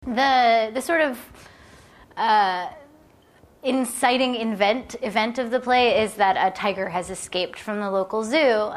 The sort of inciting event of the play is that a tiger has escaped from the local zoo.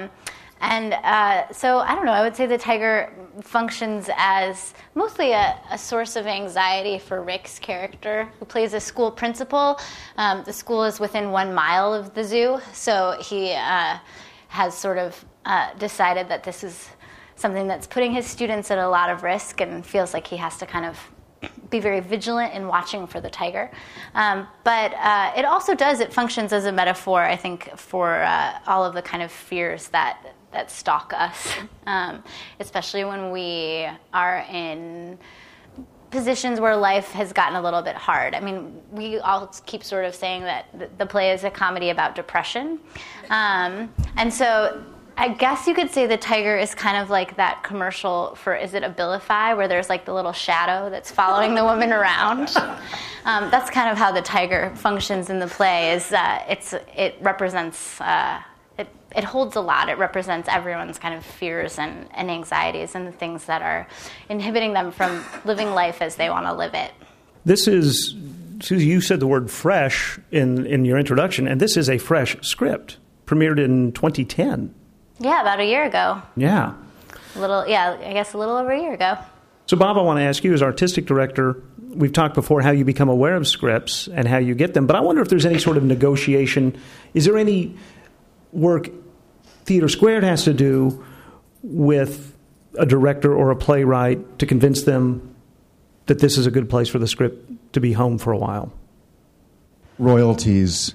So, I don't know, I would say the tiger functions as mostly a source of anxiety for Rick's character, who plays a school principal. The school is within 1 mile of the zoo, so he has sort of decided that this is something that's putting his students at a lot of risk and feels like he has to kind of be very vigilant in watching for the tiger. But it also it functions as a metaphor, I think, for all of the kind of fears that stalk us, especially when we are in positions where life has gotten a little bit hard. I mean, we all keep sort of saying that the play is a comedy about depression. And so I guess you could say the tiger is kind of like that commercial for, is it Abilify, where there's like the little shadow that's following the woman around. That's kind of how the tiger functions in the play, is it represents, it holds a lot. It represents everyone's kind of fears and anxieties and the things that are inhibiting them from living life as they want to live it. This is, Susie, you said the word fresh in your introduction, and this is a fresh script, premiered in 2010. Yeah, about a year ago. Yeah. I guess a little over a year ago. So, Bob, I want to ask you, as artistic director, we've talked before how you become aware of scripts and how you get them, but I wonder if there's any sort of negotiation. Is there any work Theater Squared has to do with a director or a playwright to convince them that this is a good place for the script to be home for a while? Royalties.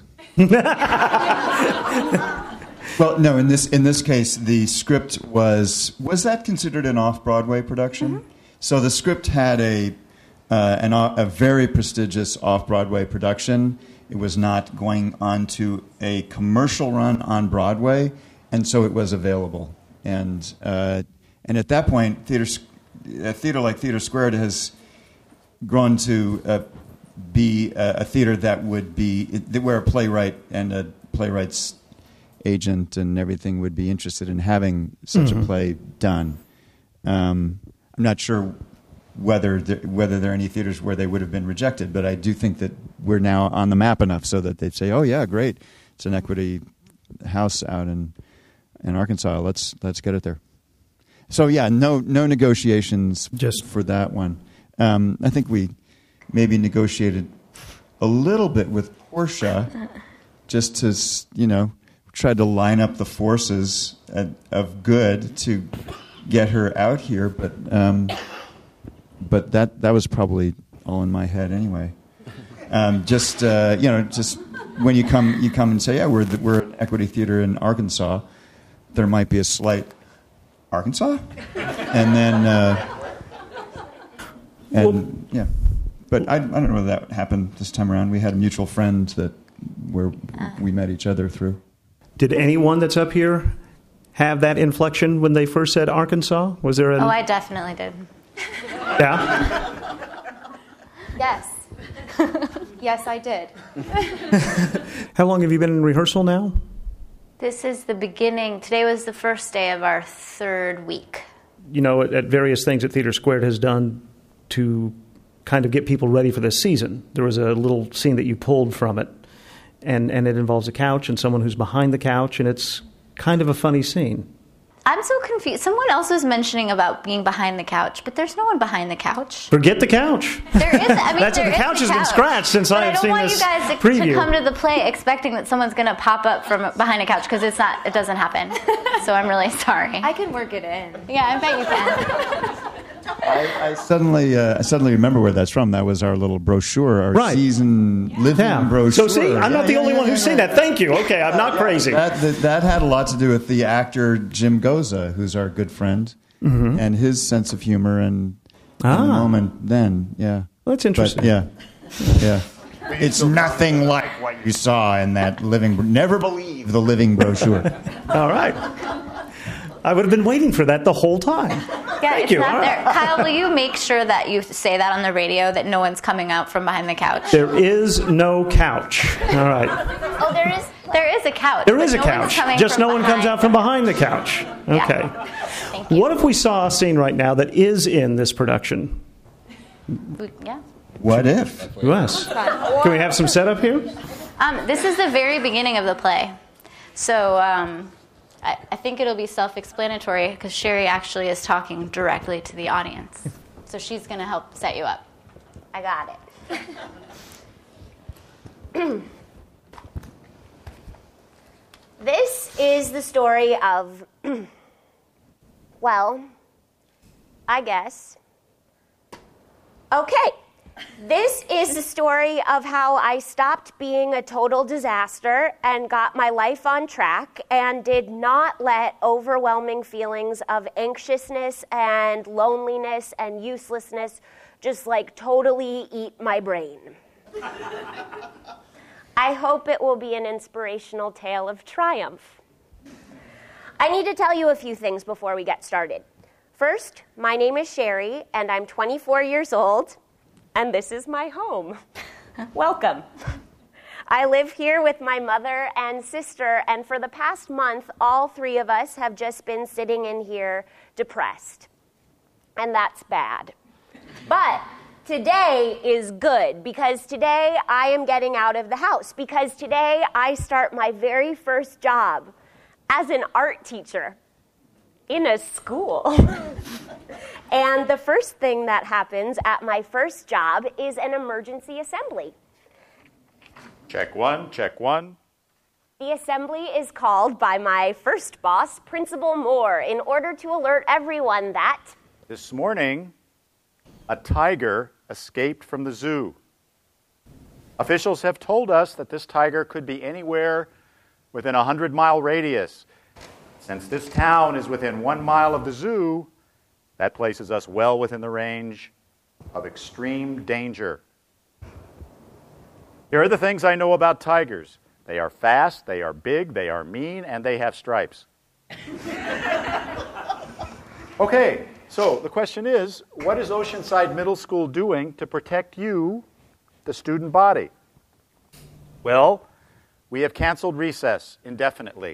Well, no. In this case, the script was that considered an off-Broadway production? Mm-hmm. So the script had a very prestigious off-Broadway production. It was not going on to a commercial run on Broadway, and so it was available. And at that point, a theater like Theater Squared has grown to be a theater that would be where a playwright and a playwright's agent and everything would be interested in having such a play done. I'm not sure whether there are any theaters where they would have been rejected, but I do think that we're now on the map enough so that they'd say, "Oh yeah, great, it's an Equity house out in Arkansas. Let's get it there." So yeah, no negotiations just for that one. I think we maybe negotiated a little bit with Portia, just to tried to line up the forces of good to get her out here, but that was probably all in my head anyway. Just when you come and say, yeah, we're an Equity Theater in Arkansas, there might be a slight Arkansas, and then yeah. But I don't know whether that happened this time around. We had a mutual friend where we met each other through. Did anyone that's up here have that inflection when they first said Arkansas? Was there Oh, I definitely did. Yeah? Yes. Yes, I did. How long have you been in rehearsal now? This is the beginning. Today was the first day of our third week. At various things that Theater Squared has done to kind of get people ready for this season. There was a little scene that you pulled from it, and it involves a couch and someone who's behind the couch, and it's kind of a funny scene. I'm so confused. Someone else was mentioning about being behind the couch, but there's no one behind the couch. Forget the couch. There is. I mean, the couch has been scratched since I have seen this preview. I don't want you guys to come to the play expecting that someone's going to pop up from behind a couch, because it doesn't happen. So I'm really sorry. I can work it in. Yeah, I bet you can. I suddenly remember where that's from. That was our little brochure, our season living brochure. So see, I'm not the only one who's seen that. Thank you. Okay, I'm not crazy. That had a lot to do with the actor Jim Goza, who's our good friend, and his sense of humor and the moment then. Yeah, well, that's interesting. But, yeah. It's nothing like what you saw in that living. Never believe the living brochure. All right. I would have been waiting for that the whole time. Yeah, Thank it's you. not there. Kyle, will you make sure that you say that on the radio, that no one's coming out from behind the couch? There is no couch. All right. Oh, there is a couch. There is a couch. Just no one comes out from behind the couch. Okay. Yeah. Thank you. What if we saw a scene right now that is in this production? Yeah. What if? Yes. Can we have some setup here? This is the very beginning of the play. So I think it'll be self-explanatory because Sherry actually is talking directly to the audience. So she's going to help set you up. I got it. This is the story of, well, I guess. Okay. This is the story of how I stopped being a total disaster and got my life on track and did not let overwhelming feelings of anxiousness and loneliness and uselessness just like totally eat my brain. I hope it will be an inspirational tale of triumph. I need to tell you a few things before we get started. First, my name is Sherry, and I'm 24 years old, and this is my home. Welcome. I live here with my mother and sister, and for the past month, all three of us have just been sitting in here depressed. And that's bad. But today is good, because today I am getting out of the house, because today I start my very first job as an art teacher in a school. And the first thing that happens at my first job is an emergency assembly. Check one, check one. The assembly is called by my first boss, Principal Moore, in order to alert everyone that This morning, a tiger escaped from the zoo. Officials have told us that this tiger could be anywhere within a 100-mile radius. Since this town is within 1 mile of the zoo, that places us well within the range of extreme danger. Here are the things I know about tigers. They are fast, they are big, they are mean, and they have stripes. Okay, so the question is, what is Oceanside Middle School doing to protect you, the student body? Well, we have canceled recess indefinitely.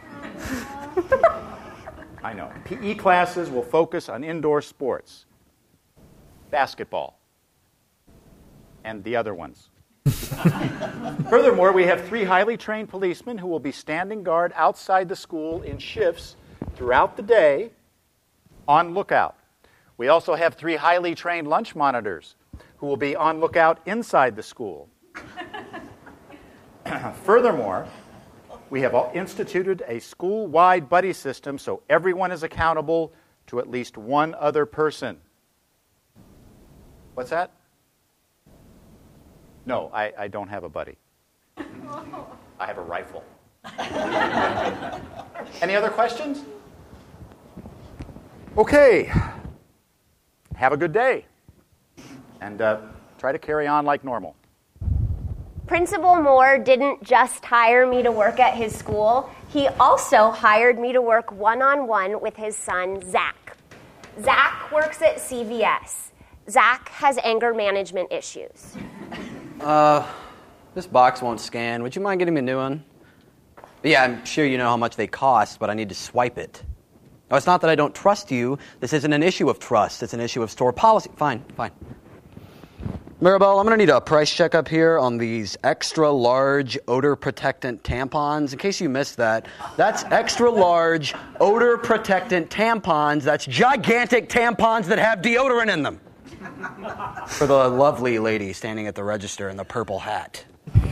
I know. PE classes will focus on indoor sports, basketball, and the other ones. Furthermore, we have 3 highly trained policemen who will be standing guard outside the school in shifts throughout the day on lookout. We also have 3 highly trained lunch monitors who will be on lookout inside the school. Furthermore, we have instituted a school-wide buddy system so everyone is accountable to at least one other person. What's that? No, I don't have a buddy. I have a rifle. Any other questions? Okay. Have a good day. And try to carry on like normal. Principal Moore didn't just hire me to work at his school. He also hired me to work one-on-one with his son, Zach. Zach works at CVS. Zach has anger management issues. This box won't scan. Would you mind getting me a new one? Yeah, I'm sure you know how much they cost, but I need to swipe it. No, it's not that I don't trust you. This isn't an issue of trust. It's an issue of store policy. Fine. Maribel, I'm going to need a price check up here on these extra large odor protectant tampons. In case you missed that, that's extra large odor protectant tampons. That's gigantic tampons that have deodorant in them. For the lovely lady standing at the register in the purple hat.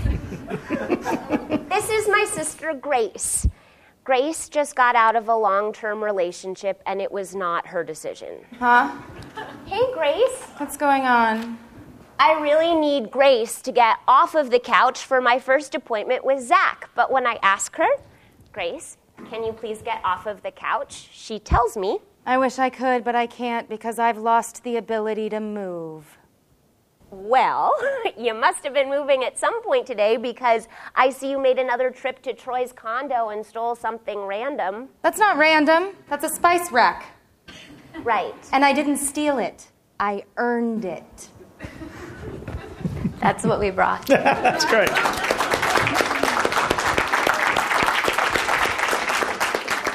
This is my sister, Grace. Grace just got out of a long-term relationship, and it was not her decision. Huh? Hey, Grace. What's going on? I really need Grace to get off of the couch for my first appointment with Zach. But when I ask her, Grace, can you please get off of the couch? She tells me, I wish I could, but I can't because I've lost the ability to move. well, you must have been moving at some point today because I see you made another trip to Troy's condo and stole something random. That's not random. That's a spice rack. Right. And I didn't steal it. I earned it. That's what we brought. That's great.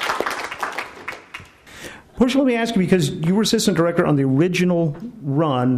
Portia, let me ask you, because you were assistant director on the original run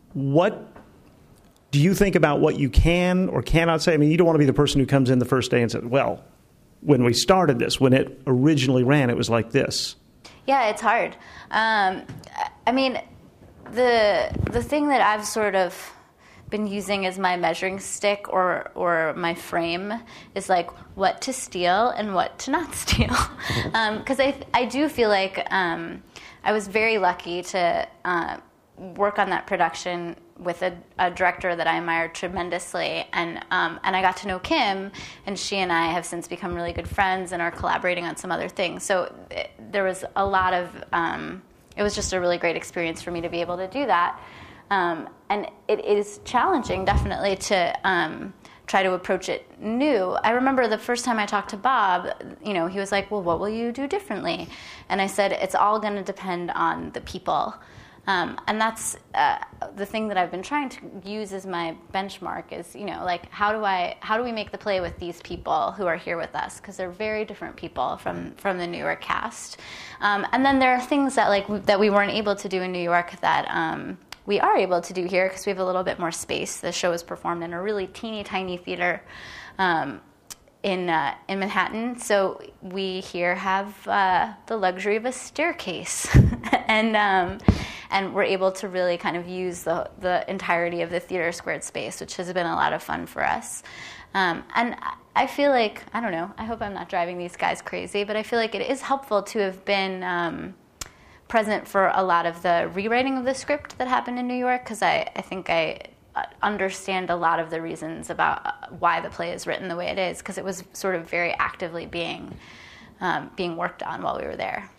what do you think about what you can or cannot say? I mean, you don't want to be the person who comes in the first day and says, well, when we started this, when it originally ran, it was like this. Yeah, it's hard. I mean, the thing that I've sort of been using as my measuring stick or my frame is like what to steal and what to not steal. Because I do feel like I was very lucky to work on that production with a director that I admired tremendously, and I got to know Kim, and she and I have since become really good friends and are collaborating on some other things. So there was a lot of, it was just a really great experience for me to be able to do that. And it is challenging, definitely, to try to approach it new. I remember the first time I talked to Bob, he was like, well, what will you do differently? And I said, it's all going to depend on the people. And that's the thing that I've been trying to use as my benchmark is, like how do we make the play with these people who are here with us? Because they're very different people from the New York cast. And then there are things that we weren't able to do in New York that we are able to do here because we have a little bit more space. The show is performed in a really teeny tiny theater in Manhattan. So we here have the luxury of a staircase, and we're able to really kind of use the entirety of the theater squared space, which has been a lot of fun for us. And I feel like, I don't know, I hope I'm not driving these guys crazy, but I feel like it is helpful to have been present for a lot of the rewriting of the script that happened in New York, because I think I understand a lot of the reasons about why the play is written the way it is, because it was sort of very actively being worked on while we were there.